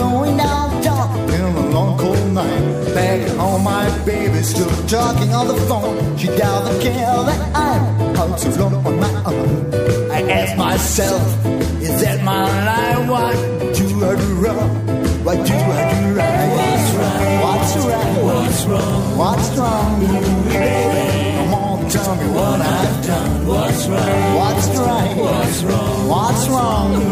going downtown in a long cold night. Back home, my baby still talking on the phone. She doesn't care that I'm out so long on my own. I ask myself, is that my life? What do I do wrong? What do I do right? What's right? What's right? What's wrong? What's wrong? Baby, come on, tell me what I've done. What's right? What's right? What's wrong? What's wrong?